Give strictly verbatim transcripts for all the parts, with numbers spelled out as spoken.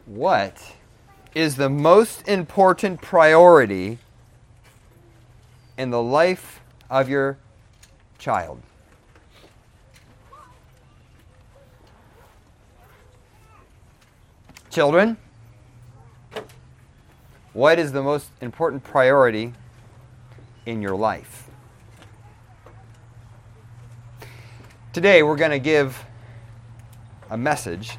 What is the most important priority in the life of your child? Children, what is the most important priority in your life? Today we're going to give a message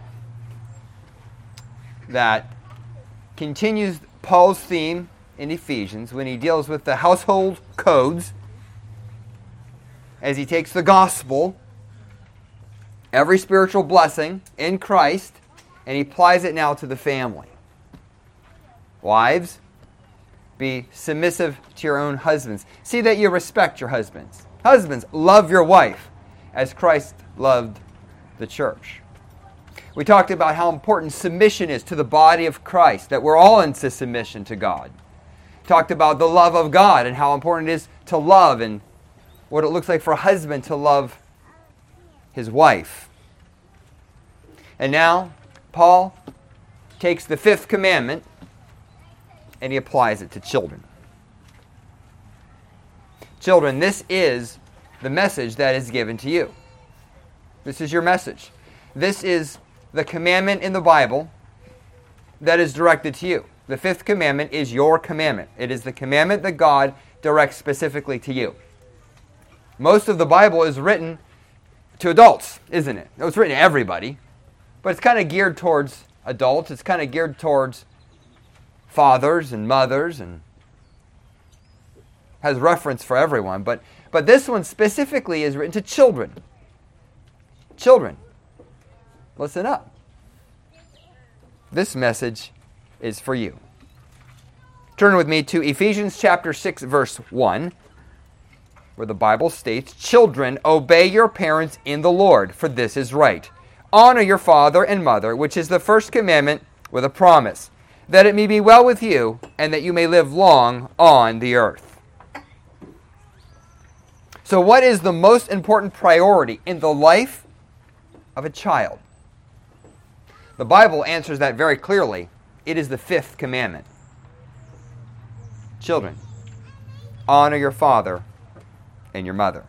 that continues Paul's theme in Ephesians when he deals with the household codes as he takes the gospel, every spiritual blessing in Christ, and he applies it now to the family. Wives, be submissive to your own husbands. See that you respect your husbands. Husbands, love your wife as Christ loved the church. We talked about how important submission is to the body of Christ, that we're all into submission to God. Talked about the love of God and how important it is to love and what it looks like for a husband to love his wife. And now, Paul takes the fifth commandment and he applies it to children. Children, this is the message that is given to you. This is your message. This is the commandment in the Bible that is directed to you. The fifth commandment is your commandment. It is the commandment that God directs specifically to you. Most of the Bible is written to adults, isn't it? It's written to everybody, but it's kind of geared towards adults. It's kind of geared towards fathers and mothers and has reference for everyone. But, but this one specifically is written to children. Children. Listen up. This message is for you. Turn with me to Ephesians chapter six, verse one, where the Bible states, "Children, obey your parents in the Lord, for this is right. Honor your father and mother, which is the first commandment with a promise, that it may be well with you, and that you may live long on the earth." So what is the most important priority in the life of a child? The Bible answers that very clearly. It is the fifth commandment. Children, honor your father and your mother.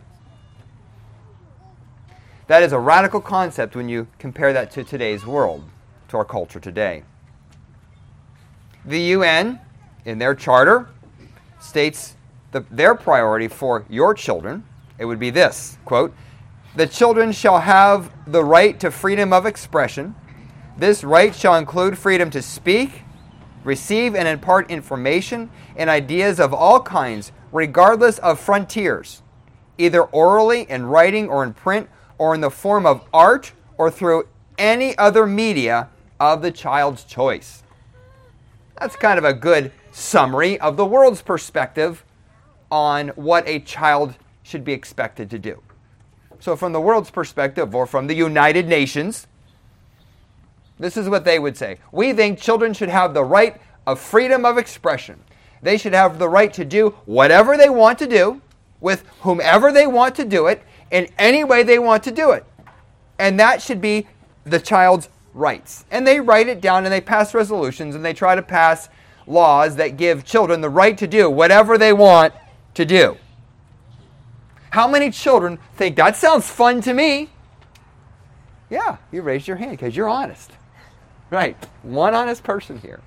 That is a radical concept when you compare that to today's world, to our culture today. The U N, in their charter, states the, their priority for your children. It would be this, quote, "The children shall have the right to freedom of expression. This right shall include freedom to speak, receive and impart information and ideas of all kinds, regardless of frontiers, either orally, in writing, or in print, or in the form of art, or through any other media of the child's choice." That's kind of a good summary of the world's perspective on what a child should be expected to do. So from the world's perspective, or from the United Nations, this is what they would say. We think children should have the right of freedom of expression. They should have the right to do whatever they want to do, with whomever they want to do it, in any way they want to do it. And that should be the child's rights. And they write it down and they pass resolutions and they try to pass laws that give children the right to do whatever they want to do. How many children think, that sounds fun to me? Yeah, you raised your hand because you're honest. Right, one honest person here.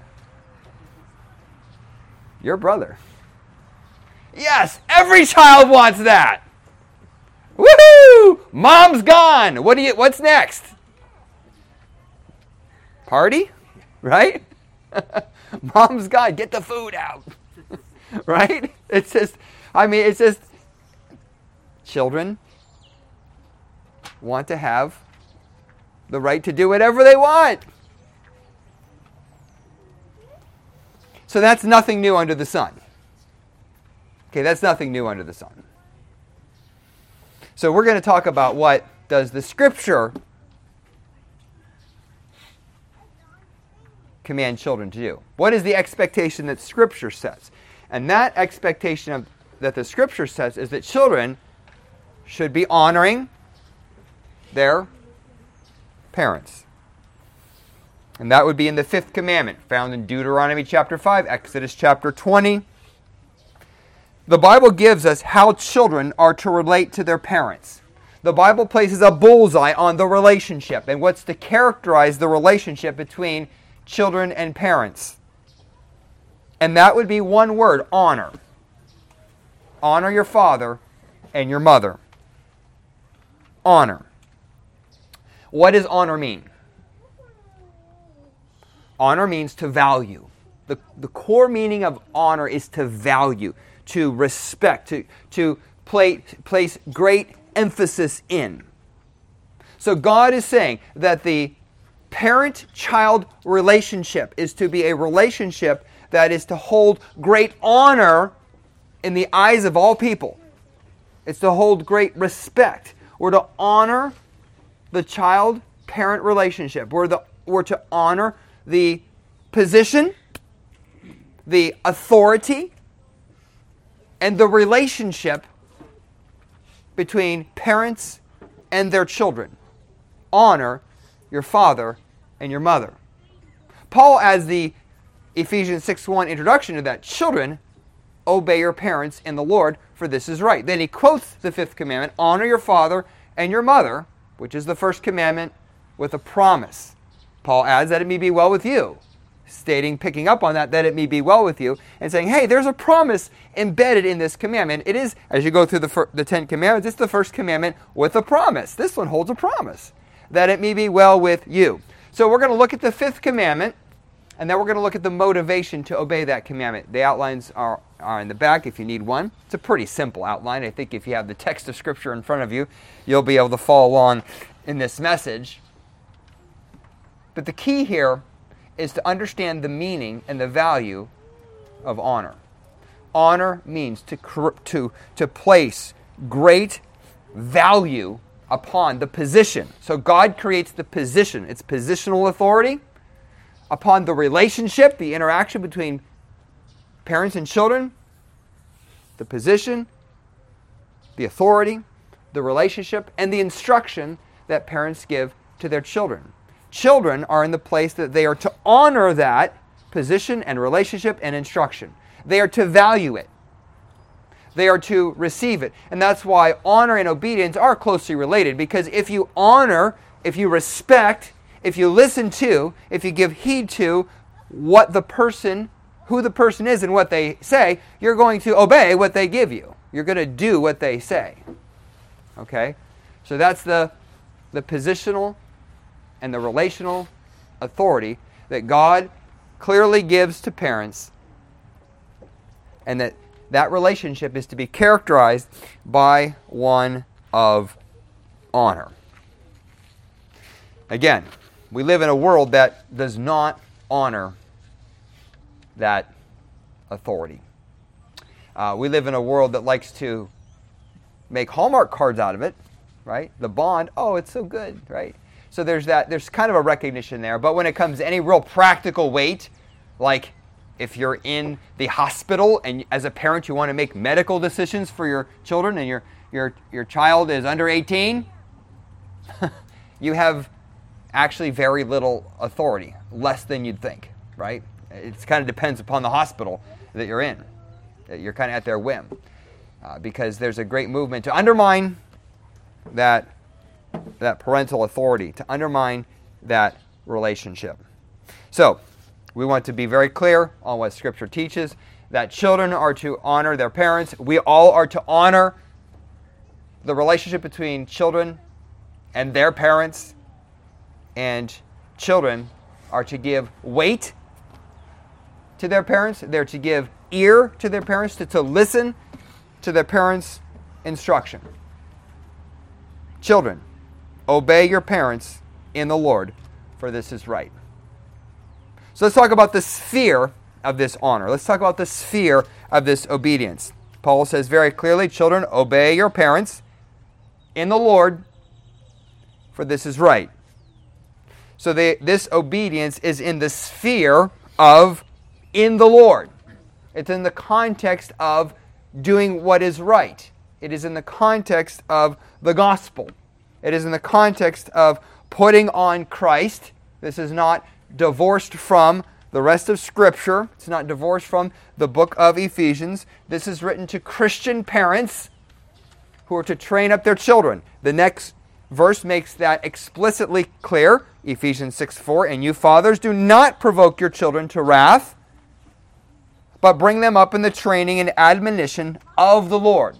Your brother. Yes, every child wants that. Woohoo! Mom's gone. What do you? What's next? Party? Right? Mom's gone. Get the food out. Right? It's just, I mean, it's just, children want to have the right to do whatever they want. So that's nothing new under the sun. Okay, that's nothing new under the sun. So we're going to talk about what does the Scripture command children to do. What is the expectation that Scripture sets? And that expectation of, that the Scripture sets is that children should be honoring their parents. And that would be in the fifth commandment, found in Deuteronomy chapter five, Exodus chapter twenty. The Bible gives us how children are to relate to their parents. The Bible places a bullseye on the relationship and what's to characterize the relationship between children and parents. And that would be one word, honor. Honor your father and your mother. Honor. What does honor mean? Honor means to value. The, the core meaning of honor is to value, to respect, to, to play, place great emphasis in. So God is saying that the parent-child relationship is to be a relationship that is to hold great honor in the eyes of all people. It's to hold great respect. We're to honor the child-parent relationship. We're, the, we're to honor the position, the authority, and the relationship between parents and their children. Honor your father and your mother. Paul adds the Ephesians six one introduction to that. Children, obey your parents in the Lord, for this is right. Then he quotes the fifth commandment, honor your father and your mother, which is the first commandment, with a promise. Paul adds that it may be well with you, stating, picking up on that, that it may be well with you, and saying, hey, there's a promise embedded in this commandment. It is, as you go through the, fir- the Ten Commandments, it's the first commandment with a promise. This one holds a promise, that it may be well with you. So we're going to look at the fifth commandment, and then we're going to look at the motivation to obey that commandment. The outlines are, are in the back if you need one. It's a pretty simple outline. I think if you have the text of Scripture in front of you, you'll be able to follow along in this message. But the key here is to understand the meaning and the value of honor. Honor means to, to, to place great value upon the position. So God creates the position. It's positional authority upon the relationship, the interaction between parents and children, the position, the authority, the relationship, and the instruction that parents give to their children. Children are in the place that they are to honor that position and relationship and instruction. They are to value it. They are to receive it. And that's why honor and obedience are closely related, because if you honor, if you respect, if you listen to, if you give heed to what the person, who the person is and what they say, you're going to obey what they give you. You're going to do what they say. Okay? So that's the, the positional and the relational authority that God clearly gives to parents, and that that relationship is to be characterized by one of honor. Again, we live in a world that does not honor that authority. Uh, we live in a world that likes to make Hallmark cards out of it, right? The bond, oh, it's so good, right? So there's that. There's kind of a recognition there. But when it comes to any real practical weight, like if you're in the hospital and as a parent you want to make medical decisions for your children and your your your child is under eighteen, you have actually very little authority, less than you'd think, right? It kind of depends upon the hospital that you're in. You're kind of at their whim, uh, because there's a great movement to undermine that. that parental authority, to undermine that relationship. So, we want to be very clear on what Scripture teaches, that children are to honor their parents. We all are to honor the relationship between children and their parents, and children are to give weight to their parents. They're to give ear to their parents, to, to listen to their parents' instruction. Children, obey your parents in the Lord, for this is right. So let's talk about the sphere of this honor. Let's talk about the sphere of this obedience. Paul says very clearly, children, obey your parents in the Lord, for this is right. So they, this obedience is in the sphere of in the Lord. It's in the context of doing what is right. It is in the context of the gospel. It is in the context of putting on Christ. This is not divorced from the rest of Scripture. It's not divorced from the book of Ephesians. This is written to Christian parents who are to train up their children. The next verse makes that explicitly clear. Ephesians six four, and you fathers, do not provoke your children to wrath, but bring them up in the training and admonition of the Lord.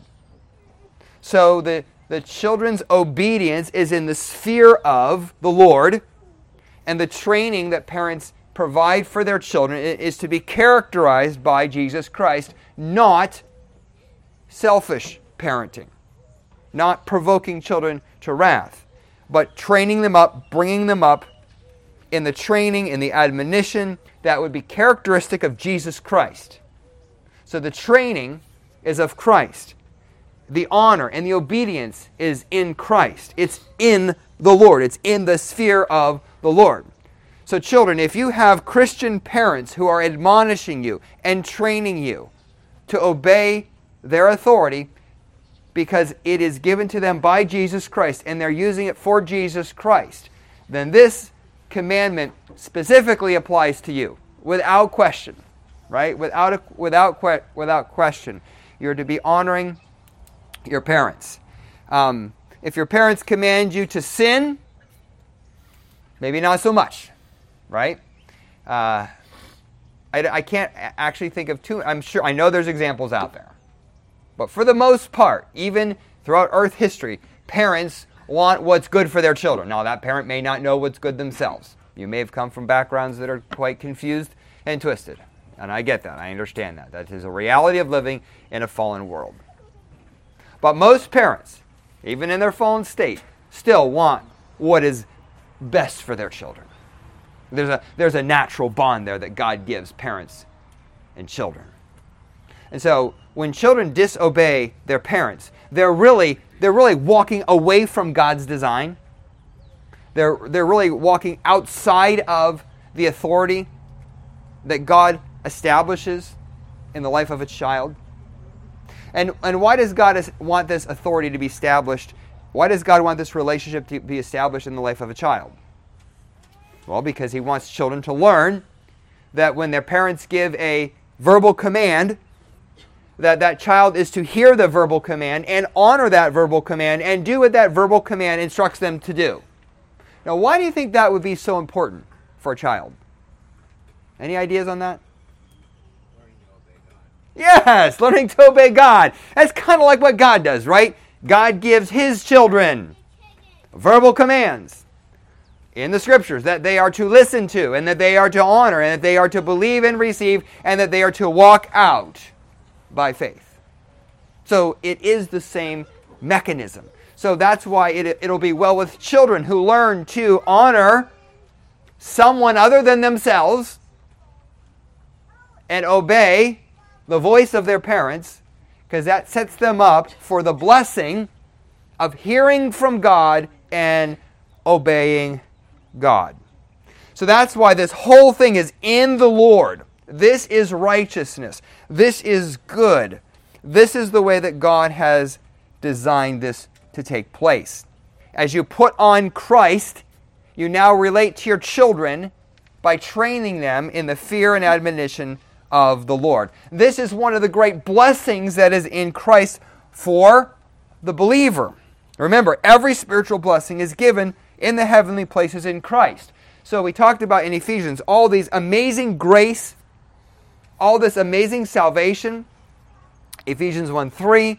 So the, the children's obedience is in the sphere of the Lord, and the training that parents provide for their children is to be characterized by Jesus Christ, not selfish parenting, not provoking children to wrath, but training them up, bringing them up in the training, in the admonition that would be characteristic of Jesus Christ. So the training is of Christ. The honor and the obedience is in Christ. It's in the Lord. It's in the sphere of the Lord. So children, if you have Christian parents who are admonishing you and training you to obey their authority because it is given to them by Jesus Christ and they're using it for Jesus Christ, then this commandment specifically applies to you without question, right? Without a, without que- without question, you're to be honoring your parents. Um, if your parents command you to sin, maybe not so much, right? Uh, I, I can't actually think of too. I'm sure I know there's examples out there, but for the most part, even throughout Earth history, parents want what's good for their children. Now, that parent may not know what's good themselves. You may have come from backgrounds that are quite confused and twisted. And I get that. I understand that. That is a reality of living in a fallen world. But most parents, even in their fallen state, still want what is best for their children. There's a, there's a natural bond there that God gives parents and children. And so when children disobey their parents, they're really they're really walking away from God's design. They're they're really walking outside of the authority that God establishes in the life of a child. And and why does God want this authority to be established? Why does God want this relationship to be established in the life of a child? Well, because He wants children to learn that when their parents give a verbal command, that that child is to hear the verbal command and honor that verbal command and do what that verbal command instructs them to do. Now, why do you think that would be so important for a child? Any ideas on that? Learning to obey God. Yes, learning to obey God. That's kind of like what God does, right? God gives His children verbal commands in the Scriptures that they are to listen to and that they are to honor and that they are to believe and receive and that they are to walk out by faith. So it is the same mechanism. So that's why it, it'll be well with children who learn to honor someone other than themselves and obey the voice of their parents, because that sets them up for the blessing of hearing from God and obeying God. So that's why this whole thing is in the Lord. This is righteousness. This is good. This is the way that God has designed this to take place. As you put on Christ, you now relate to your children by training them in the fear and admonition of the Lord. This is one of the great blessings that is in Christ for the believer. Remember, every spiritual blessing is given in the heavenly places in Christ. So we talked about in Ephesians all these amazing grace, all this amazing salvation. Ephesians one three,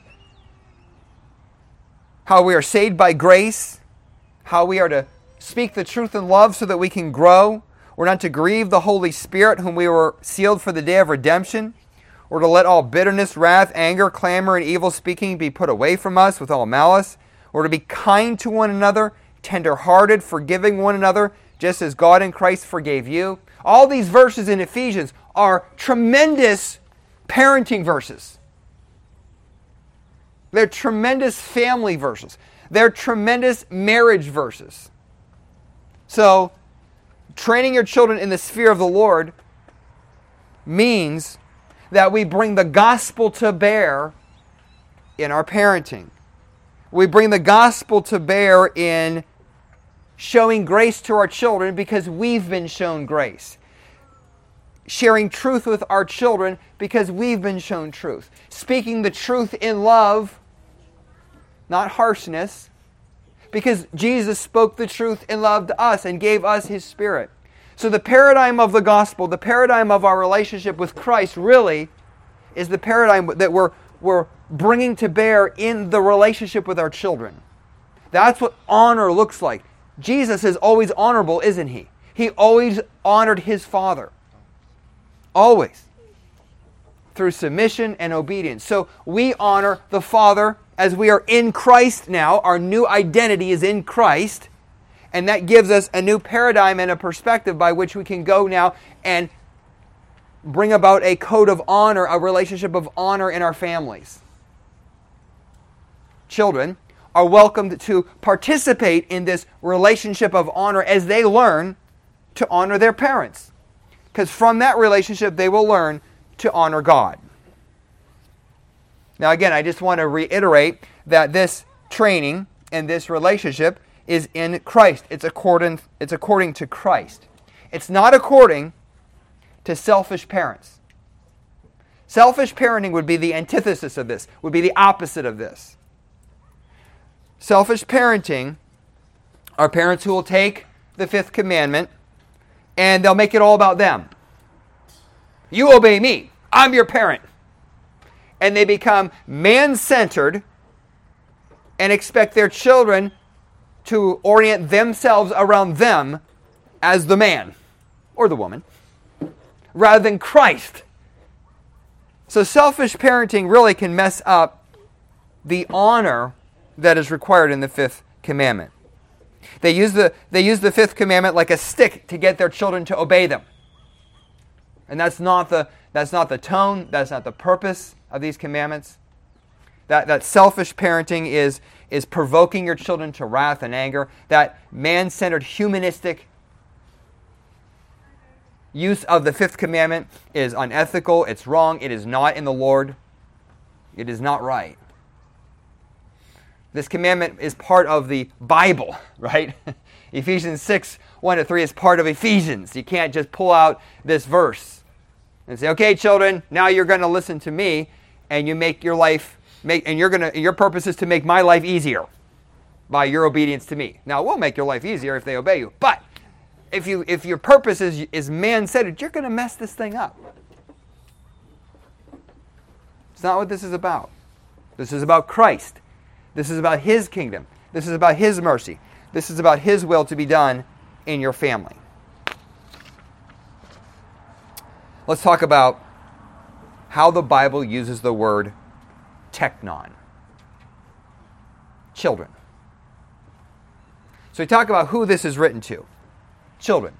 how we are saved by grace, how we are to speak the truth in love so that we can grow. We're not to grieve the Holy Spirit, whom we were sealed for the day of redemption. We're to let all bitterness, wrath, anger, clamor, and evil speaking be put away from us with all malice. We're to be kind to one another, tender-hearted, forgiving one another, just as God in Christ forgave you. All these verses in Ephesians are tremendous parenting verses. They're tremendous family verses. They're tremendous marriage verses. So, training your children in the sphere of the Lord means that we bring the gospel to bear in our parenting. We bring the gospel to bear in showing grace to our children because we've been shown grace. Sharing truth with our children because we've been shown truth. Speaking the truth in love, not harshness, because Jesus spoke the truth in love to us and gave us His Spirit. So the paradigm of the gospel, the paradigm of our relationship with Christ really is the paradigm that we're, we're bringing to bear in the relationship with our children. That's what honor looks like. Jesus is always honorable, isn't He? He always honored His Father. Always. Through submission and obedience. So we honor the Father as we are in Christ now. Our new identity is in Christ. And that gives us a new paradigm and a perspective by which we can go now and bring about a code of honor, a relationship of honor in our families. Children are welcomed to participate in this relationship of honor as they learn to honor their parents. Because from that relationship, they will learn to honor God. Now again, I just want to reiterate that this training and this relationship is in Christ. It's according, it's according to Christ. It's not according to selfish parents. Selfish parenting would be the antithesis of this, would be the opposite of this. Selfish parenting are parents who will take the fifth commandment and they'll make it all about them. You obey me. I'm your parent. And they become man-centered and expect their children to orient themselves around them as the man or the woman rather than Christ. So selfish parenting really can mess up the honor that is required in the fifth commandment. They use the, they use the fifth commandment like a stick to get their children to obey them. And that's not the, that's not the tone, that's not the purpose of these commandments. That, that selfish parenting is, is provoking your children to wrath and anger. That man-centered, humanistic use of the fifth commandment is unethical, it's wrong, it is not in the Lord. It is not right. This commandment is part of the Bible, right? Ephesians six, one to three is part of Ephesians. You can't just pull out this verse and say, okay, children, now you're going to listen to me and you make your life, make, and you're going to, your purpose is to make my life easier by your obedience to me. Now, we'll make your life easier if they obey you. But if you if your purpose is, is man-centered, you're going to mess this thing up. It's not what this is about. This is about Christ. This is about His kingdom. This is about His mercy. This is about His will to be done in your family. Let's talk about how the Bible uses the word teknon. Children. So we talk about who this is written to. Children.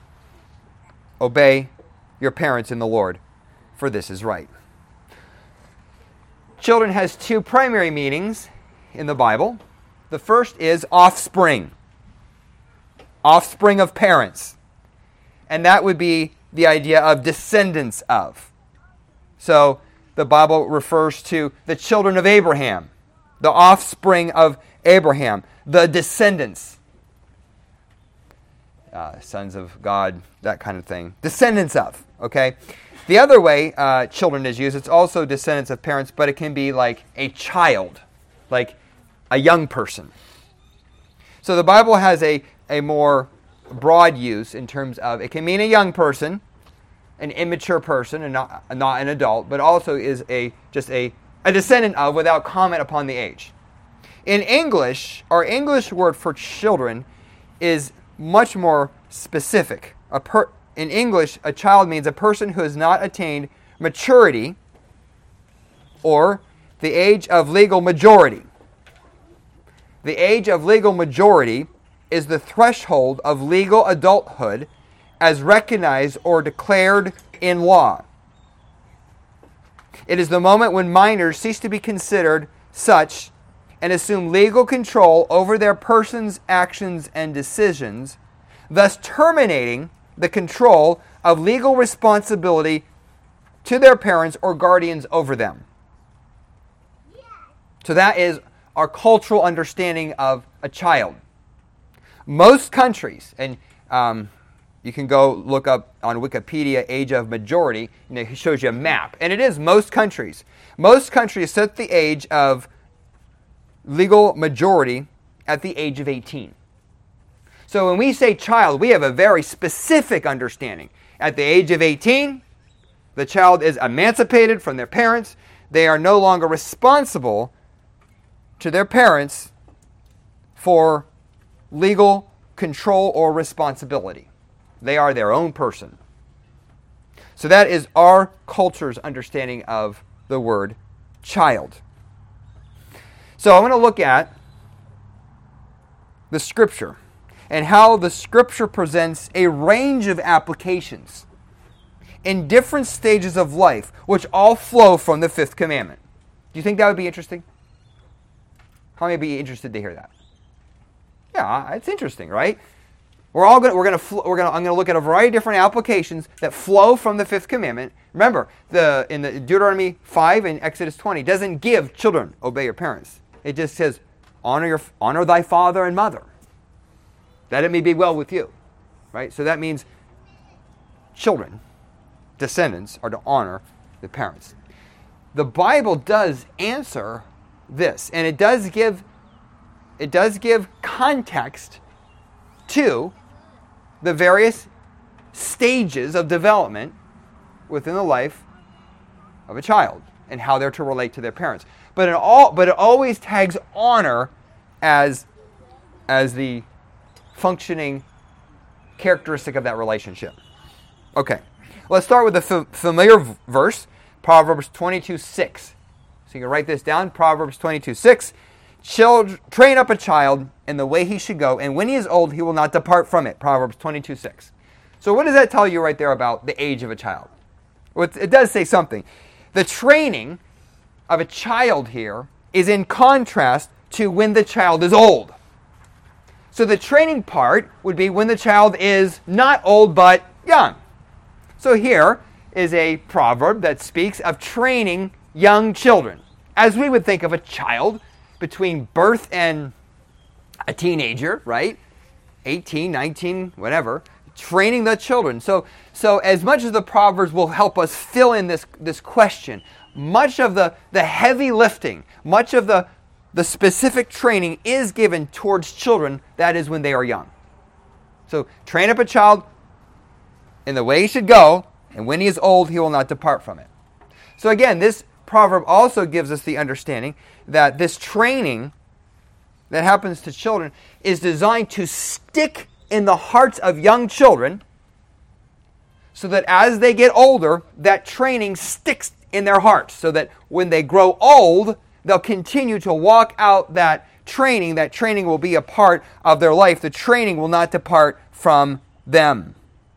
Obey your parents in the Lord, for this is right. Children has two primary meanings in the Bible. The first is offspring. Offspring of parents. And that would be the idea of descendants of. So the Bible refers to the children of Abraham, the offspring of Abraham, the descendants, uh, sons of God, that kind of thing. Descendants of, okay? The other way uh, children is used, it's also descendants of parents, but it can be like a child, like a young person. So the Bible has a, a more broad use in terms of, it can mean a young person, an immature person, and not, not an adult, but also is a just a, a descendant of without comment upon the age. In English, our English word for children is much more specific. A per, in English, a child means a person who has not attained maturity or the age of legal majority. The age of legal majority is the threshold of legal adulthood as recognized or declared in law. It is the moment when minors cease to be considered such and assume legal control over their persons, actions, and decisions, thus terminating the control of legal responsibility to their parents or guardians over them. So that is our cultural understanding of a child. Most countries, and um, you can go look up on Wikipedia age of majority, you know, it shows you a map. And it is most countries. Most countries set the age of legal majority at the age of eighteen. So when we say child, we have a very specific understanding. At the age of eighteen, the child is emancipated from their parents. They are no longer responsible to their parents for legal control or responsibility. They are their own person. So that is our culture's understanding of the word child. So I want to look at the Scripture and how the Scripture presents a range of applications in different stages of life, which all flow from the fifth commandment. Do you think that would be interesting? How many would be interested to hear that? Yeah, it's interesting, right? We're all going. We're going to. We're going. I'm going to look at a variety of different applications that flow from the fifth commandment. Remember, the in the Deuteronomy five and Exodus twenty doesn't give children obey your parents. It just says honor your honor thy father and mother, that it may be well with you, right? So that means children, descendants, are to honor the parents. The Bible does answer this, and it does give it does give context to the various stages of development within the life of a child and how they're to relate to their parents. But it all but it always tags honor as as the functioning characteristic of that relationship. Okay. Let's start with the f- familiar v- verse, Proverbs twenty-two six. So you can write this down, Proverbs twenty-two six. Child, train up a child in the way he should go, and when he is old, he will not depart from it. Proverbs twenty-two six. So what does that tell you right there about the age of a child? Well, it does say something. The training of a child here is in contrast to when the child is old. So the training part would be when the child is not old but young. So here is a proverb that speaks of training young children, as we would think of a child between birth and a teenager, right? eighteen, nineteen, whatever. Training the children. So, so as much as the Proverbs will help us fill in this, this question, much of the, the heavy lifting, much of the, the specific training is given towards children, that is when they are young. So train up a child in the way he should go, and when he is old, he will not depart from it. So again, this proverb also gives us the understanding that this training that happens to children is designed to stick in the hearts of young children so that as they get older, that training sticks in their hearts so that when they grow old, they'll continue to walk out that training. That training will be a part of their life. The training will not depart from them.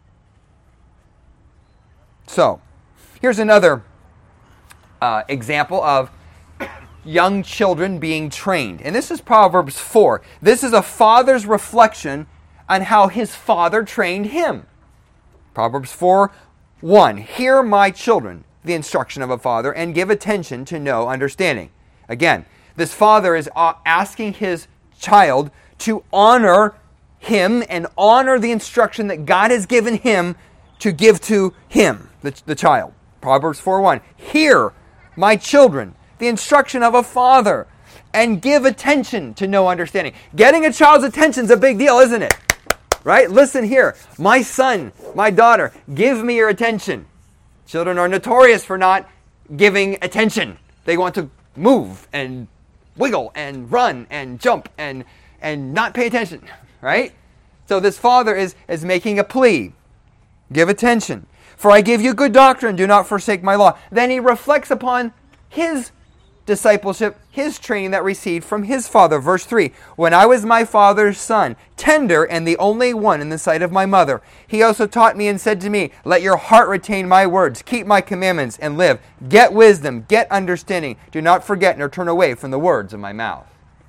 So, here's another uh, example of young children being trained. And this is Proverbs four. This is a father's reflection on how his father trained him. Proverbs four one. Hear, my children, the instruction of a father, and give attention to know understanding. Again, this father is asking his child to honor him and honor the instruction that God has given him to give to him, the, the child. Proverbs four one. Hear, my children, the instruction of a father, and give attention to know understanding. Getting a child's attention is a big deal, isn't it? Right? Listen here. My son, my daughter, give me your attention. Children are notorious for not giving attention. They want to move and wiggle and run and jump and, and not pay attention. Right? So this father is, is making a plea. Give attention. For I give you good doctrine, do not forsake my law. Then he reflects upon his discipleship, his training that received from his father. Verse three, when I was my father's son, tender and the only one in the sight of my mother, he also taught me and said to me, let your heart retain my words, keep my commandments and live. Get wisdom, get understanding. Do not forget nor turn away from the words of my mouth.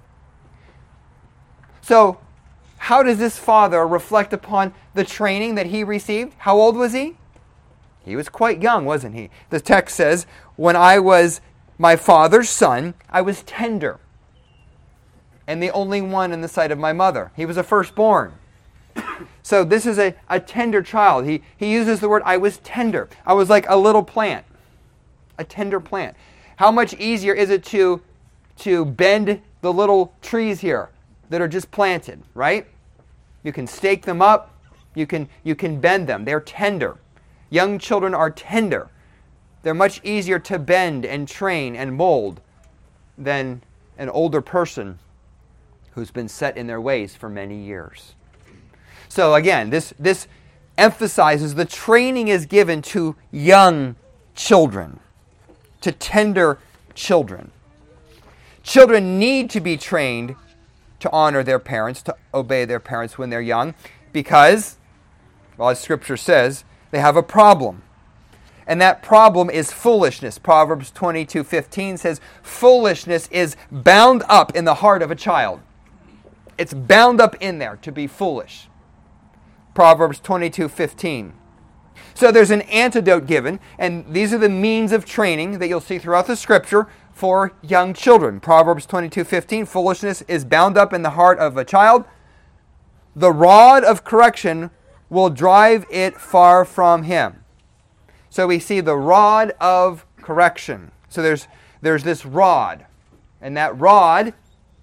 So, how does this father reflect upon the training that he received? How old was he? He was quite young, wasn't he? The text says, when I was my father's son, I was tender and the only one in the sight of my mother. He was a firstborn. So this is a, a tender child. He, he uses the word, I was tender. I was like a little plant, a tender plant. How much easier is it to, to bend the little trees here that are just planted, right? You can stake them up. You can, you can bend them. They're tender. Young children are tender. They're much easier to bend and train and mold than an older person who's been set in their ways for many years. So again, this, this emphasizes the training is given to young children, to tender children. Children need to be trained to honor their parents, to obey their parents when they're young, because, well, as Scripture says, they have a problem. And that problem is foolishness. Proverbs twenty-two fifteen says, foolishness is bound up in the heart of a child. It's bound up in there to be foolish. Proverbs twenty-two fifteen. So there's an antidote given, and these are the means of training that you'll see throughout the Scripture for young children. Proverbs twenty-two fifteen, foolishness is bound up in the heart of a child. The rod of correction will drive it far from him. So we see the rod of correction. So there's there's this rod, and that rod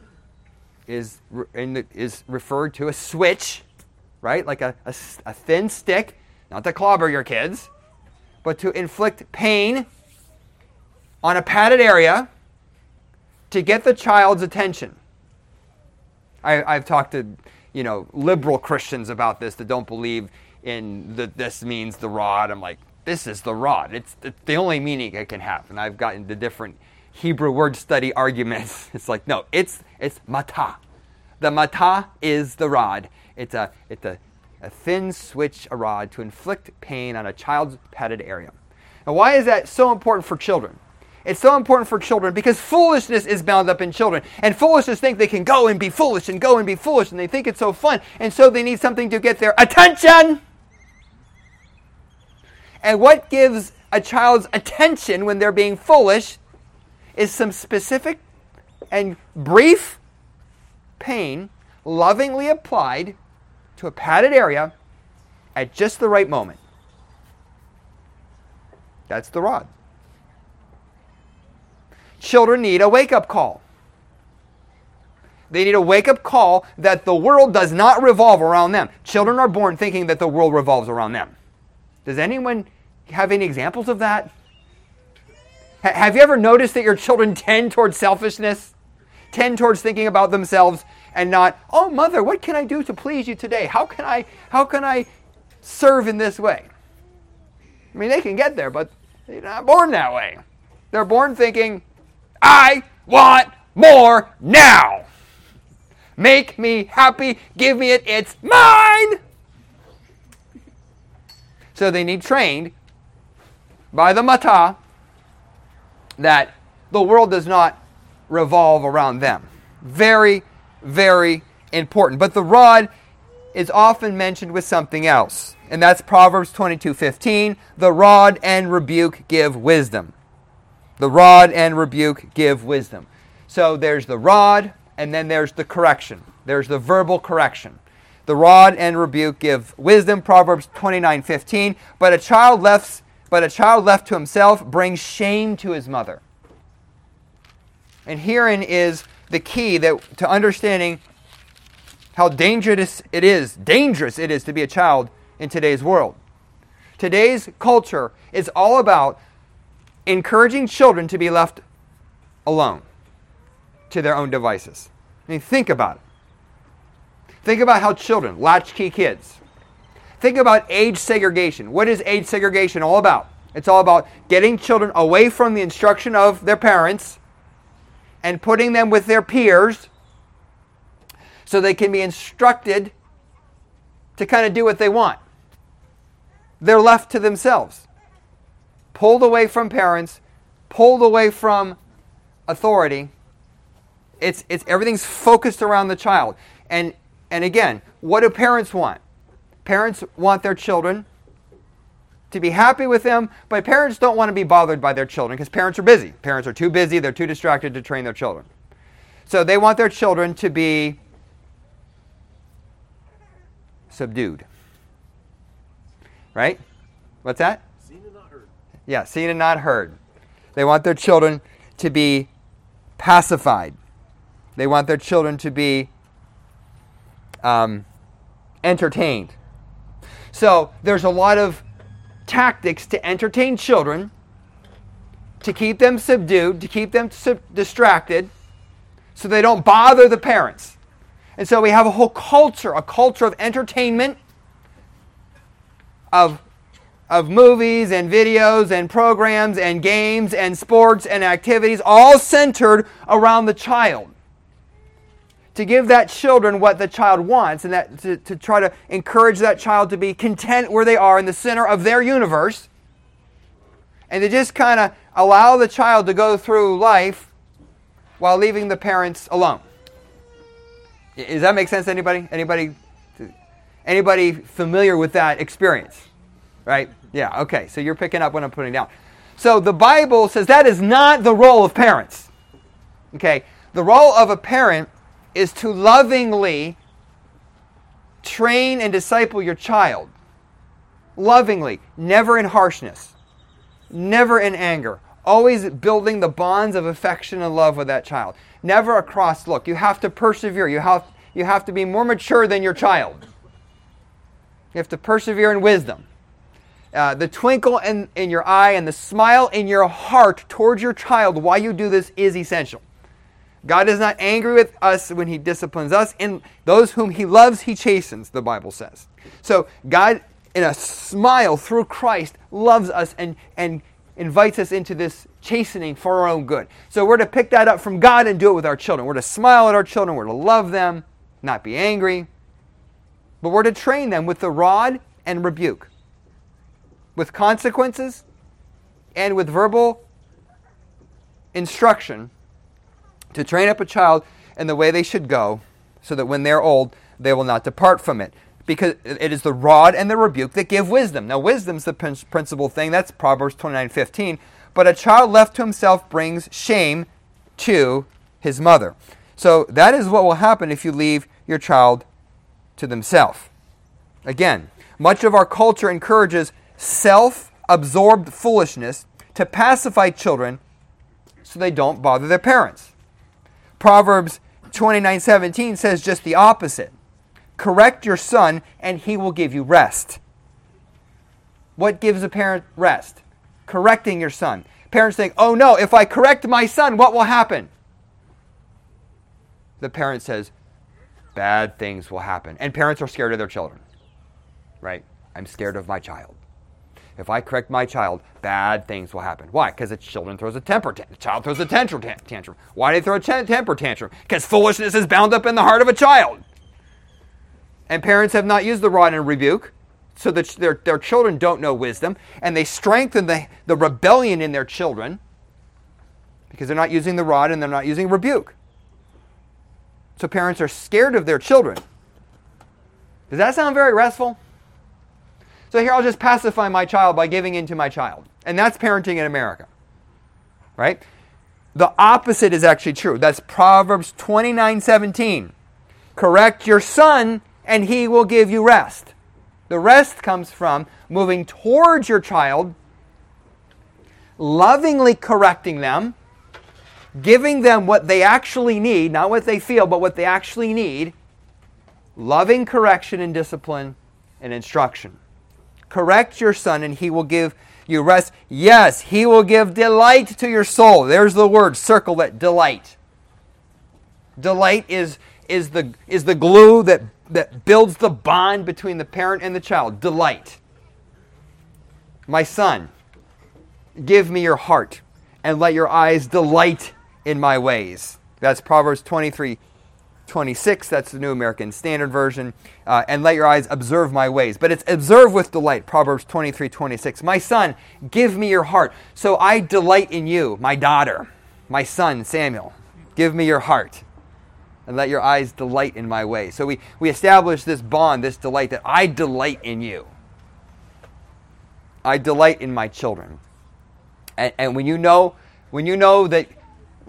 is is referred to a switch, right? Like a, a, a thin stick, not to clobber your kids, but to inflict pain on a padded area to get the child's attention. I, I've talked to, you know, liberal Christians about this that don't believe in that this means the rod. I'm like, this is the rod. It's the, the only meaning it can have. And I've gotten the different Hebrew word study arguments. It's like, no, it's it's matah. The matah is the rod. It's a it's a, a thin switch, a rod to inflict pain on a child's padded area. Now, why is that so important for children? It's so important for children because foolishness is bound up in children. And foolishness think they can go and be foolish and go and be foolish, and they think it's so fun. And so they need something to get their attention. And what gives a child's attention when they're being foolish is some specific and brief pain lovingly applied to a padded area at just the right moment. That's the rod. Children need a wake-up call. They need a wake-up call that the world does not revolve around them. Children are born thinking that the world revolves around them. Does anyone have any examples of that? H- have you ever noticed that your children tend towards selfishness? Tend towards thinking about themselves and not, oh, mother, what can I do to please you today? How can I, how can I serve in this way? I mean, they can get there, but they're not born that way. They're born thinking, I want more now. Make me happy. Give me it. It's mine. So they need trained by the matah that the world does not revolve around them. Very, very important. But the rod is often mentioned with something else. And that's Proverbs twenty-two fifteen. The rod and rebuke give wisdom. The rod and rebuke give wisdom. So there's the rod, and then there's the correction. There's the verbal correction. The rod and rebuke give wisdom. Proverbs twenty-nine fifteen. But a child left, but a child left to himself brings shame to his mother. And herein is the key that to understanding how dangerous it is, dangerous it is to be a child in today's world. Today's culture is all about encouraging children to be left alone to their own devices. I mean, think about it. Think about how children, latchkey kids, think about age segregation. What is age segregation all about? It's all about getting children away from the instruction of their parents and putting them with their peers so they can be instructed to kind of do what they want. They're left to themselves. Pulled away from parents, pulled away from authority. It's it's everything's focused around the child. And and again, what do parents want? Parents want their children to be happy with them, but parents don't want to be bothered by their children because parents are busy. Parents are too busy, they're too distracted to train their children. So they want their children to be subdued. Right? What's that? Seen and not heard. Yeah, seen and not heard. They want their children to be pacified. They want their children to be um, entertained. So there's a lot of tactics to entertain children, to keep them subdued, to keep them sub- distracted, so they don't bother the parents. And so we have a whole culture, a culture of entertainment, of, of movies and videos and programs and games and sports and activities, all centered around the child. To give that children what the child wants, and that to, to try to encourage that child to be content where they are in the center of their universe, and to just kind of allow the child to go through life while leaving the parents alone. Does that make sense to anybody? Anybody? Anybody familiar with that experience? Right? Yeah, okay. So you're picking up what I'm putting down. So the Bible says that is not the role of parents. Okay? The role of a parent is to lovingly train and disciple your child. Lovingly, never in harshness, never in anger. Always building the bonds of affection and love with that child. Never a cross look. You have to persevere. You have, you have to be more mature than your child. You have to persevere in wisdom. Uh, the twinkle in, in your eye and the smile in your heart towards your child while you do this is essential. God is not angry with us when He disciplines us. In those whom He loves, He chastens, the Bible says. So God, in a smile through Christ, loves us and, and invites us into this chastening for our own good. So we're to pick that up from God and do it with our children. We're to smile at our children. We're to love them, not be angry. But we're to train them with the rod and rebuke, with consequences and with verbal instruction to train up a child in the way they should go so that when they're old, they will not depart from it. Because it is the rod and the rebuke that give wisdom. Now, wisdom's the principal thing. That's Proverbs twenty-nine fifteen. But a child left to himself brings shame to his mother. So that is what will happen if you leave your child to themselves. Again, much of our culture encourages self-absorbed foolishness to pacify children so they don't bother their parents. Proverbs twenty-nine seventeen says just the opposite. Correct your son, and he will give you rest. What gives a parent rest? Correcting your son. Parents think, oh no, if I correct my son, what will happen? The parent says, bad things will happen. And parents are scared of their children. Right? I'm scared of my child. If I correct my child, bad things will happen. Why? Because the children throws a temper tantrum. The child throws a tantrum. tantrum. Why do they throw a t- temper tantrum? Because foolishness is bound up in the heart of a child. And parents have not used the rod and rebuke, so that their, their children don't know wisdom, and they strengthen the, the rebellion in their children because they're not using the rod and they're not using rebuke. So parents are scared of their children. Does that sound very restful? So here I'll just pacify my child by giving in to my child. And that's parenting in America. Right? The opposite is actually true. That's Proverbs twenty-nine seventeen. Correct your son, and he will give you rest. The rest comes from moving towards your child, lovingly correcting them, giving them what they actually need, not what they feel, but what they actually need, loving correction and discipline and instruction. Correct your son, and he will give you rest. Yes, he will give delight to your soul. There's the word, circle it, delight. Delight is, is, the, is the glue that that builds the bond between the parent and the child. Delight. My son, give me your heart, and let your eyes delight in my ways. That's Proverbs twenty-three twenty-six. That's the New American Standard Version. Uh, and let your eyes observe my ways. But it's observe with delight. Proverbs twenty-three twenty-six. My son, give me your heart, so I delight in you. My daughter, my son, Samuel, give me your heart. And let your eyes delight in my way. So we, we establish this bond, this delight, that I delight in you. I delight in my children. And, and when you know, when you know that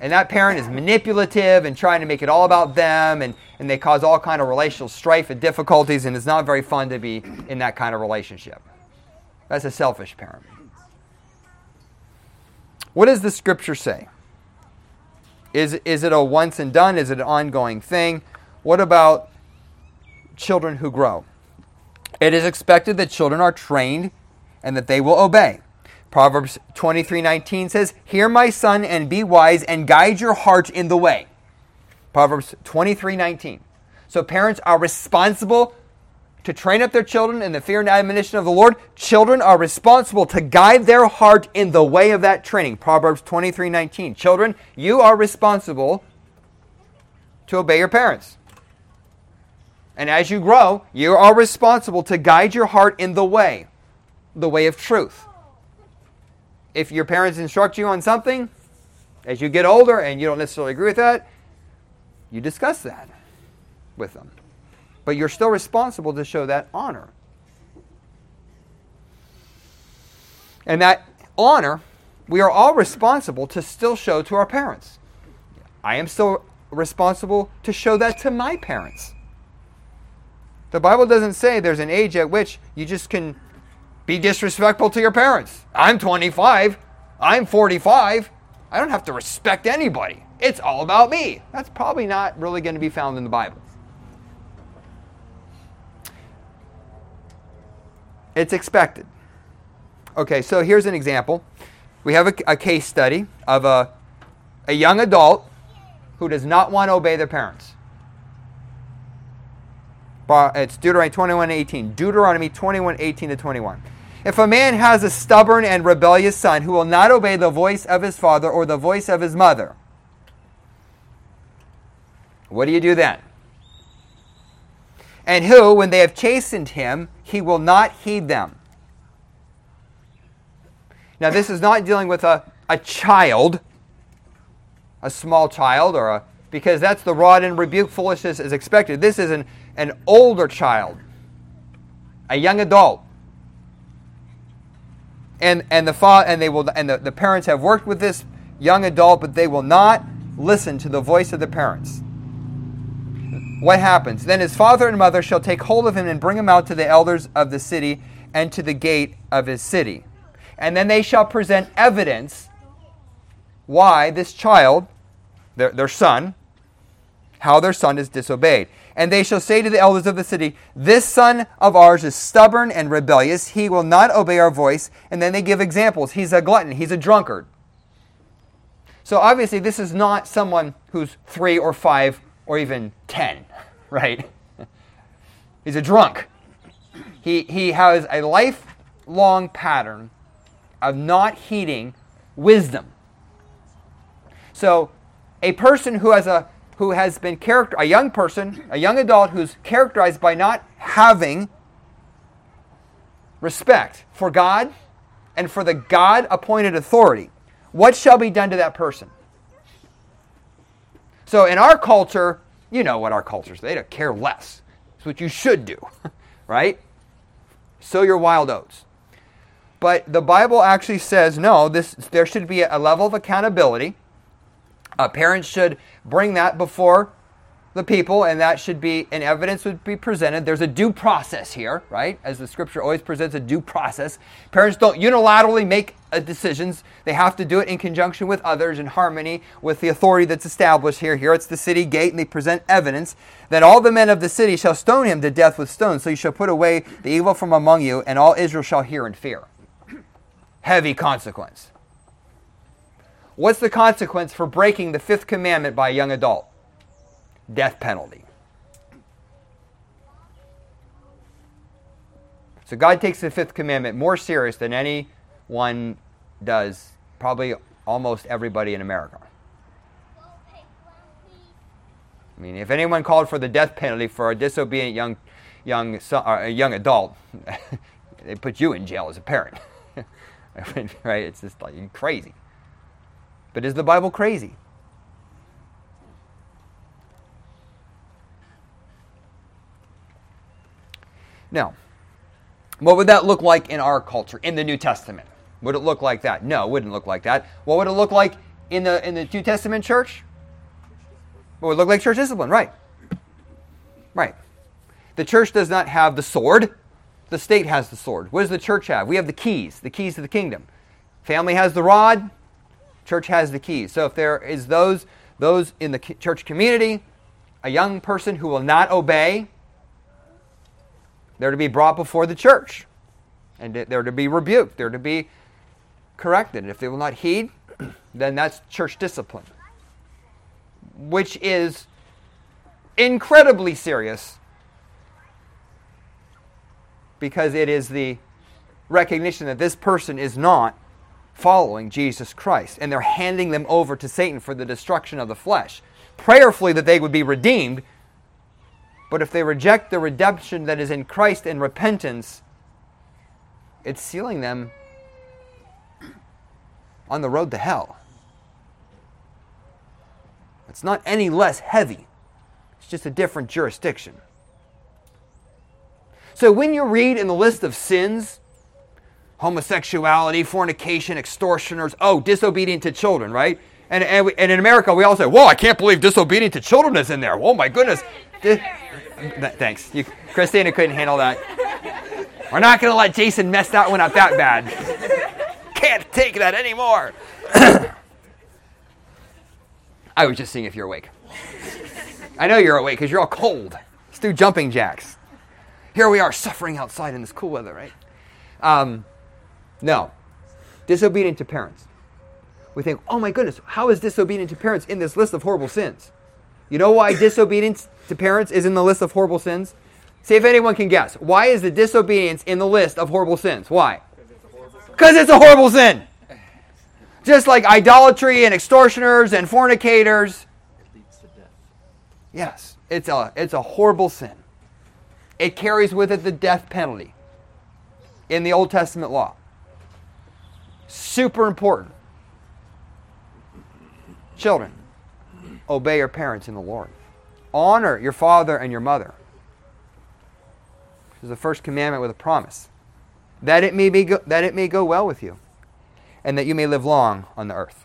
And that parent is manipulative and trying to make it all about them, and, and they cause all kind of relational strife and difficulties, and it's not very fun to be in that kind of relationship. That's a selfish parent. What does the Scripture say? Is, is it a once and done? Is it an ongoing thing? What about children who grow? It is expected that children are trained and that they will obey. Proverbs twenty-three nineteen says, "Hear, my son, and be wise, and guide your heart in the way." Proverbs twenty-three nineteen. So parents are responsible to train up their children in the fear and admonition of the Lord. Children are responsible to guide their heart in the way of that training. Proverbs twenty-three nineteen. Children, you are responsible to obey your parents. And as you grow, you are responsible to guide your heart in the way, the way of truth. If your parents instruct you on something, as you get older and you don't necessarily agree with that, you discuss that with them. But you're still responsible to show that honor. And that honor, we are all responsible to still show to our parents. I am still responsible to show that to my parents. The Bible doesn't say there's an age at which you just can be disrespectful to your parents. I'm twenty-five. I'm forty-five. I don't have to respect anybody. It's all about me. That's probably not really going to be found in the Bible. It's expected. Okay, so here's an example. We have a, a case study of a, a young adult who does not want to obey their parents. It's Deuteronomy twenty-one eighteen. Deuteronomy twenty-one eighteen to twenty-one. If a man has a stubborn and rebellious son who will not obey the voice of his father or the voice of his mother, what do you do then? And who, when they have chastened him, he will not heed them. Now, this is not dealing with a, a child, a small child, or a because that's the rod and rebuke foolishness is expected. This is an, an older child, a young adult. And and the fa- and they will and the, the parents have worked with this young adult, but they will not listen to the voice of the parents. What happens? Then his father and mother shall take hold of him and bring him out to the elders of the city and to the gate of his city. And then they shall present evidence why this child, their, their son, how their son is disobeyed. And they shall say to the elders of the city, "This son of ours is stubborn and rebellious. He will not obey our voice." And then they give examples. He's a glutton. He's a drunkard. So obviously this is not someone who's three or five or even ten, right? He's a drunk. He, he has a lifelong pattern of not heeding wisdom. So a person who has a who has been character a young person, a young adult who's characterized by not having respect for God and for the God-appointed authority, what shall be done to that person? So in our culture, you know what our culture is. They don't care less. It's what you should do, right? Sow your wild oats. But the Bible actually says, no, this there should be a level of accountability. Uh, parents should bring that before the people, and that should be, and evidence would be presented. There's a due process here, right? As the Scripture always presents a due process. Parents don't unilaterally make uh, decisions. They have to do it in conjunction with others, in harmony with the authority that's established here. Here it's the city gate, and they present evidence. Then all the men of the city shall stone him to death with stones. So you shall put away the evil from among you, and all Israel shall hear and fear. Heavy consequence. What's the consequence for breaking the fifth commandment by a young adult? Death penalty. So God takes the fifth commandment more serious than anyone does, probably almost everybody in America. I mean, if anyone called for the death penalty for a disobedient young young son, or a young adult, they put you in jail as a parent. Right? It's just like crazy. But is the Bible crazy? Now, what would that look like in our culture, in the New Testament? Would it look like that? No, it wouldn't look like that. What would it look like in the in the New Testament church? What would look like church discipline, right? Right. The church does not have the sword. The state has the sword. What does the church have? We have the keys, the keys to the kingdom. Family has the rod. Church has the keys. So if there is those those in the church community, a young person who will not obey, they're to be brought before the church. And they're to be rebuked. They're to be corrected. If they will not heed, then that's church discipline, which is incredibly serious because it is the recognition that this person is not following Jesus Christ, and they're handing them over to Satan for the destruction of the flesh. Prayerfully that they would be redeemed, but if they reject the redemption that is in Christ and repentance, it's sealing them on the road to hell. It's not any less heavy. It's just a different jurisdiction. So when you read in the list of sins, homosexuality, fornication, extortioners, oh, disobedient to children, right? And, and, we, and in America, we all say, whoa, I can't believe disobedient to children is in there. Oh, my goodness. Di- Thanks. You, Christina couldn't handle that. We're not going to let Jason mess that one up that bad. Can't take that anymore. I was just seeing if you're awake. I know you're awake because you're all cold. Let's do jumping jacks. Here we are suffering outside in this cool weather, right? Um, no. Disobedient to parents. We think, oh my goodness, how is disobedient to parents in this list of horrible sins? You know why disobedience to parents is in the list of horrible sins? See if anyone can guess. Why is the disobedience in the list of horrible sins? Why? Because it's a horrible sin. Just like idolatry and extortioners and fornicators. It leads to death. Yes, it's a, it's a horrible sin. It carries with it the death penalty in the Old Testament law. Super important. Children, obey your parents in the Lord. Honor your father and your mother. This is the first commandment with a promise. That it may be go, that it may go well with you, and that you may live long on the earth.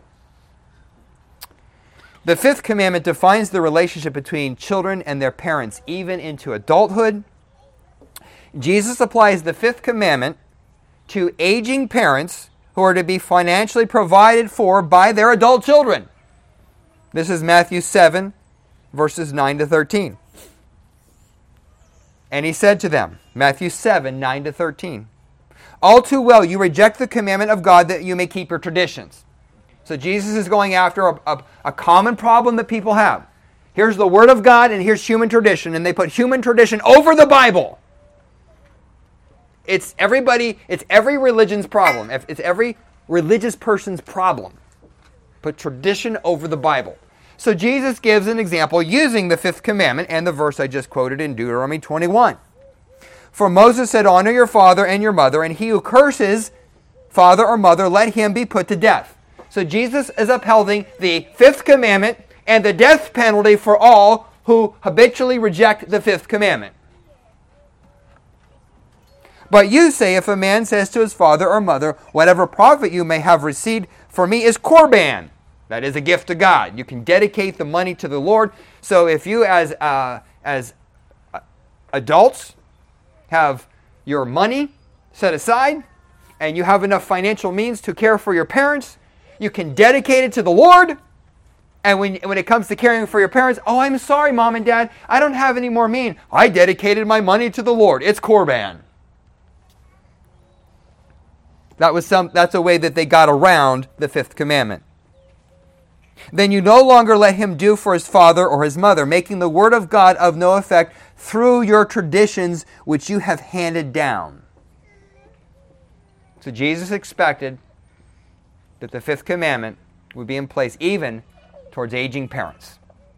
The fifth commandment defines the relationship between children and their parents, even into adulthood. Jesus applies the fifth commandment to aging parents who are to be financially provided for by their adult children. This is Matthew seven, verses nine to thirteen. And he said to them, Matthew seven, nine to thirteen, all too well you reject the commandment of God that you may keep your traditions. So Jesus is going after a, a, a common problem that people have. Here's the Word of God and here's human tradition, and they put human tradition over the Bible. It's everybody, it's every religion's problem. It's every religious person's problem. Put tradition over the Bible. So Jesus gives an example using the fifth commandment and the verse I just quoted in Deuteronomy twenty-one. For Moses said, honor your father and your mother, and he who curses father or mother, let him be put to death. So Jesus is upholding the fifth commandment and the death penalty for all who habitually reject the fifth commandment. But you say, if a man says to his father or mother, whatever profit you may have received for me is Korban. That is a gift to God. You can dedicate the money to the Lord. So if you as uh, as adults have your money set aside and you have enough financial means to care for your parents, you can dedicate it to the Lord. And when, when it comes to caring for your parents, oh, I'm sorry, Mom and Dad, I don't have any more means. I dedicated my money to the Lord. It's Korban. That was some. That's a way that they got around the fifth commandment. Then you no longer let him do for his father or his mother, making the word of God of no effect through your traditions which you have handed down. So Jesus expected that the fifth commandment would be in place even towards aging parents.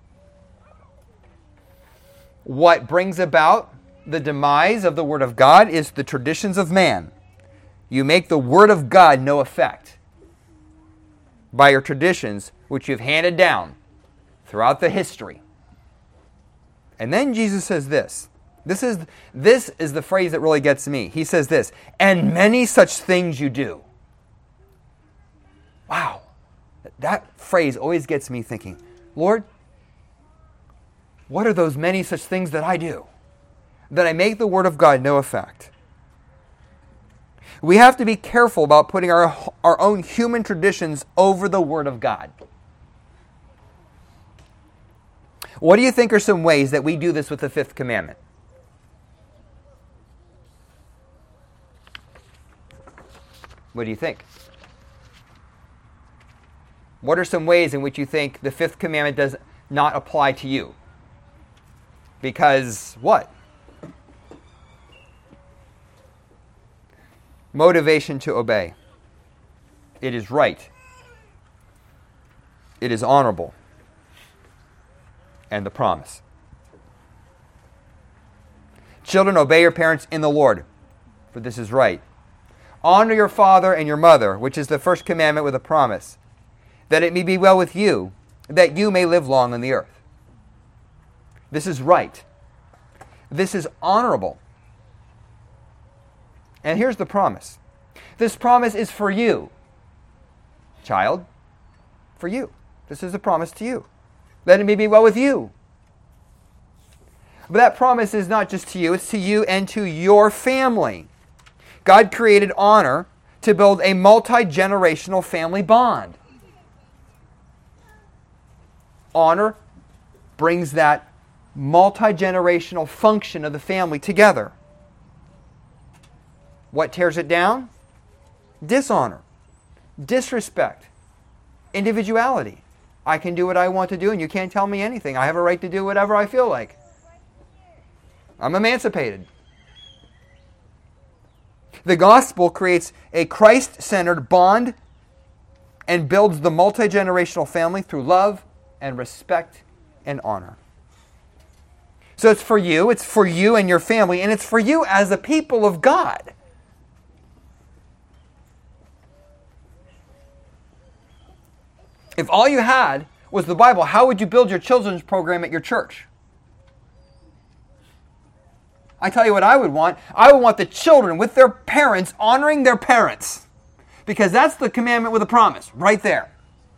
What brings about the demise of the word of God is the traditions of man. You make the word of God no effect by your traditions which you've handed down throughout the history. And then Jesus says this. This is, this is the phrase that really gets me. He says this, and many such things you do. Wow. That phrase always gets me thinking, Lord, what are those many such things that I do, that I make the Word of God no effect? We have to be careful about putting our, our own human traditions over the Word of God. What do you think are some ways that we do this with the fifth commandment? What do you think? What are some ways in which you think the fifth commandment does not apply to you? Because what? Motivation to obey. It is right. It is honorable. And the promise. Children, obey your parents in the Lord, for this is right. Honor your father and your mother, which is the first commandment with a promise, that it may be well with you, that you may live long on the earth. This is right. This is honorable. And here's the promise. This promise is for you, child, for you. This is a promise to you, that it may be well with you. But that promise is not just to you, it's to you and to your family. God created honor to build a multi-generational family bond. Honor brings that multi-generational function of the family together. What tears it down? Dishonor, disrespect, individuality. I can do what I want to do and you can't tell me anything. I have a right to do whatever I feel like. I'm emancipated. The gospel creates a Christ-centered bond and builds the multi-generational family through love and respect and honor. So it's for you, it's for you and your family, and it's for you as a people of God. If all you had was the Bible, how would you build your children's program at your church? I tell you what I would want. I would want the children with their parents honoring their parents. Because that's the commandment with a promise, right there.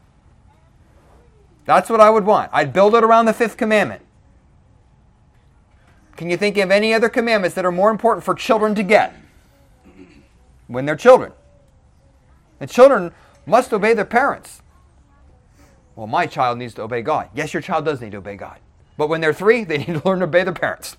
That's what I would want. I'd build it around the fifth commandment. Can you think of any other commandments that are more important for children to get when they're children? The children must obey their parents. Well, my child needs to obey God. Yes, your child does need to obey God. But when they're three, they need to learn to obey their parents.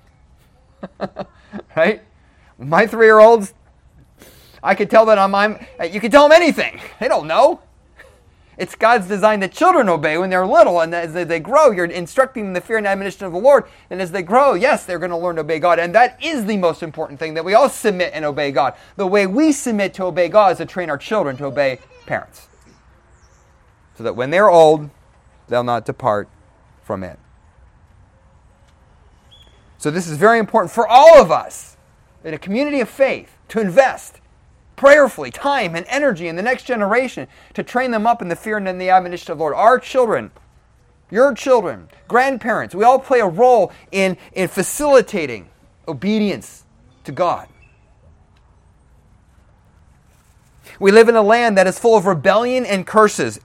Right? My three-year-olds, I could tell that I'm, I'm, you can tell them anything. They don't know. It's God's design that children obey when they're little, and as they grow, you're instructing them in the fear and admonition of the Lord. And as they grow, yes, they're going to learn to obey God. And that is the most important thing, that we all submit and obey God. The way we submit to obey God is to train our children to obey parents, so that when they're old, they'll not depart from it. So this is very important for all of us in a community of faith to invest prayerfully time and energy in the next generation to train them up in the fear and in the admonition of the Lord. Our children, your children, grandparents, we all play a role in, in facilitating obedience to God. We live in a land that is full of rebellion and curses.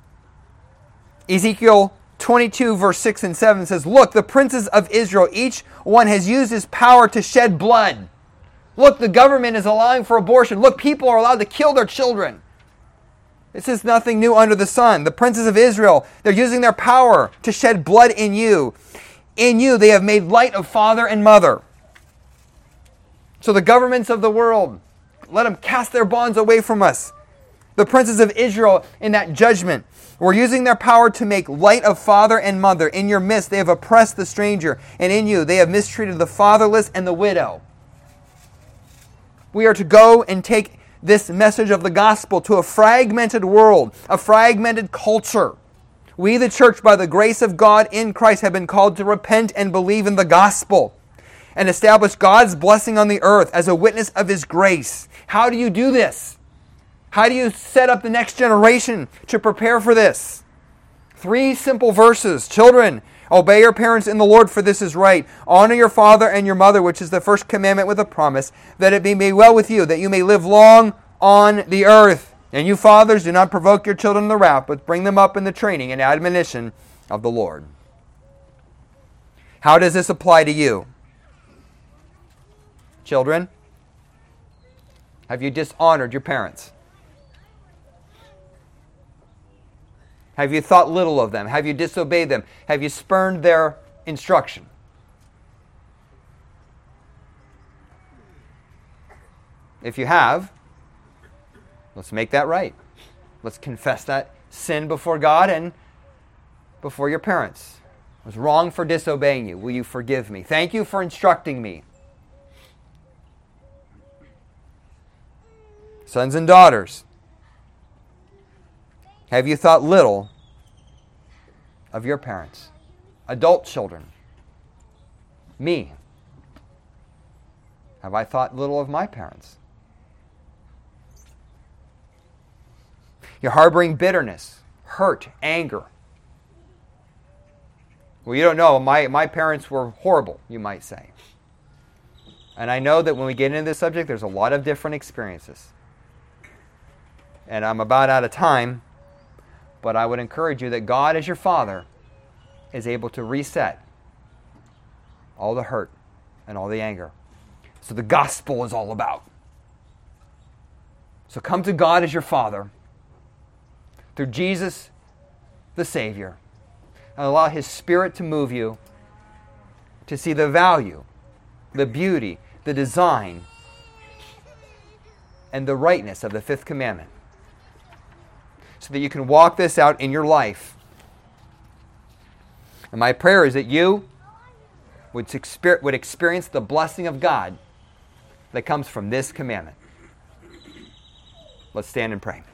Ezekiel twenty-two verse six and seven says, "Look, the princes of Israel, each one has used his power to shed blood. Look, the government is allowing for abortion. Look, people are allowed to kill their children. This is nothing new under the sun. The princes of Israel, they're using their power to shed blood in you. In you, they have made light of father and mother. So the governments of the world, let them cast their bonds away from us. The princes of Israel in that judgment were using their power to make light of father and mother. In your midst, they have oppressed the stranger, and in you, they have mistreated the fatherless and the widow." We are to go and take this message of the gospel to a fragmented world, a fragmented culture. We, the church, by the grace of God in Christ, have been called to repent and believe in the gospel and establish God's blessing on the earth as a witness of His grace. How do you do this? How do you set up the next generation to prepare for this? Three simple verses. Children, obey your parents in the Lord, for this is right. Honor your father and your mother, which is the first commandment with a promise, that it may be well with you, that you may live long on the earth. And you fathers, do not provoke your children to wrath, but bring them up in the training and admonition of the Lord. How does this apply to you? Children, have you dishonored your parents? Have you thought little of them? Have you disobeyed them? Have you spurned their instruction? If you have, let's make that right. Let's confess that sin before God and before your parents. I was wrong for disobeying you. Will you forgive me? Thank you for instructing me. Sons and daughters, have you thought little of your parents? Adult children, me, have I thought little of my parents? You're harboring bitterness, hurt, anger. Well, you don't know. My, my parents were horrible, you might say. And I know that when we get into this subject, there's a lot of different experiences. And I'm about out of time, but I would encourage you that God, as your Father, is able to reset all the hurt and all the anger. So the gospel is all about. So come to God as your Father through Jesus, the Savior, and allow His Spirit to move you to see the value, the beauty, the design, and the rightness of the fifth commandment, so that you can walk this out in your life. And my prayer is that you would exper- would experience the blessing of God that comes from this commandment. Let's stand and pray.